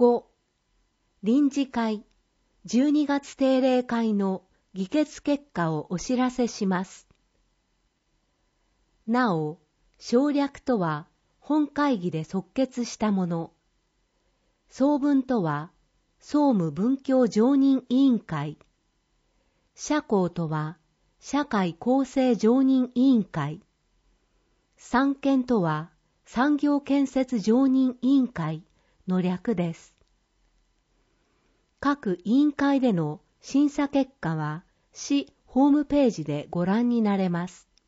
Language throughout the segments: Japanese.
5、臨時会、12月定例会の議決結果をお知らせします。なお、省略とは本会議で即決したもの。総文とは総務文教常任委員会。社公とは社会構成常任委員会。産研とは産業建設常任委員会の略です。各委員会での審査結果は市ホームページでご覧になれます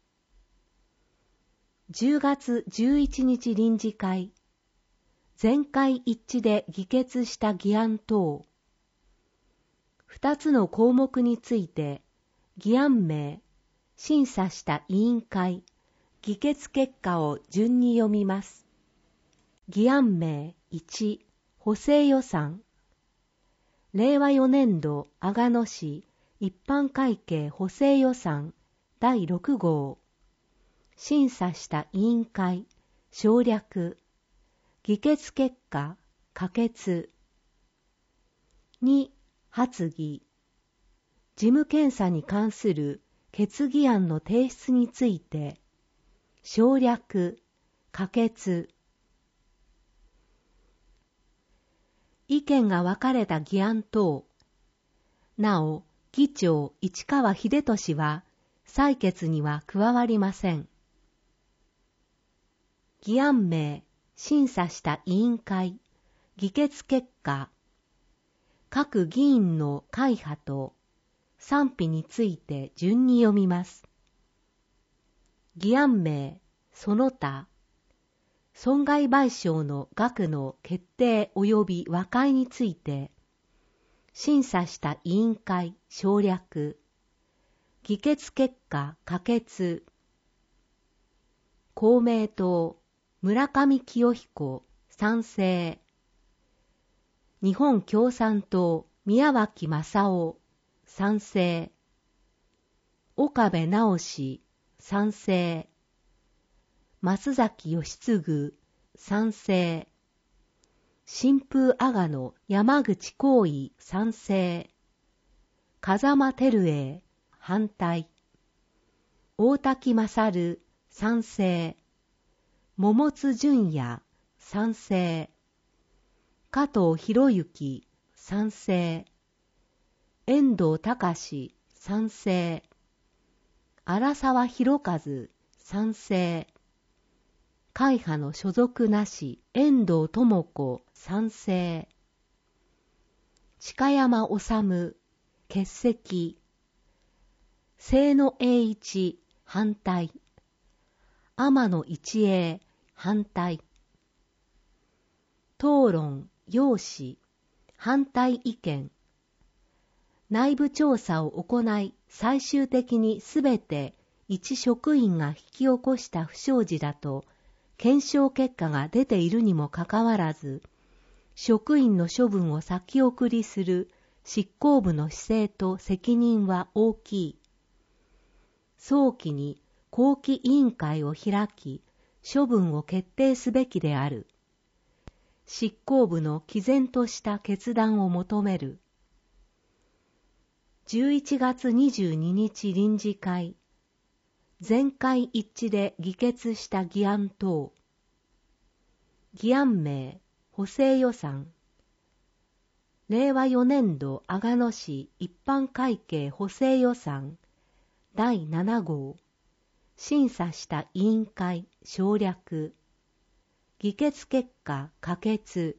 。10月11日臨時会、全会一致で議決した議案等。2つの項目について、議案名、審査した委員会、議決結果を順に読みます。議案名1、補正予算。令和4年度阿賀野市一般会計補正予算第6号。審査した委員会、省略。議決結果、可決。2、発議。事務検査に関する決議案の提出について、省略、可決。意見が分かれた議案等。なお、議長市川秀俊は採決には加わりません。議案名、審査した委員会、議決結果。各議員の会派と賛否について順に読みます。議案名、その他。損害賠償の額の決定及び和解について、審査した委員会省略。議決結果可決。公明党、村上清彦、賛成。日本共産党、宮脇正夫、賛成。岡部直氏、賛成。松崎義嗣、賛成。新風阿賀野山口幸意、賛成。風間照英、反対。大滝勝、賛成。桃津淳也、賛成。加藤博之、賛成。遠藤隆、賛成。荒沢博一、賛成。会派の所属なし、遠藤智子、賛成。鹿山治、欠席。清野栄一、反対。天野一栄、反対。討論、要旨、反対意見。内部調査を行い、最終的にすべて一職員が引き起こした不祥事だと、検証結果が出ているにもかかわらず、職員の処分を先送りする執行部の姿勢と責任は大きい。早期に後期委員会を開き、処分を決定すべきである。執行部の毅然とした決断を求める。11月22日臨時会。全会一致で議決した議案等。議案名、補正予算。令和4年度阿賀野市一般会計補正予算第7号。審査した委員会省略。議決結果可決。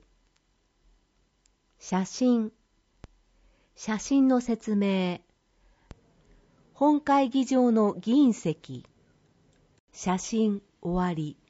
写真。写真の説明。本会議場の議員席。写真終わり。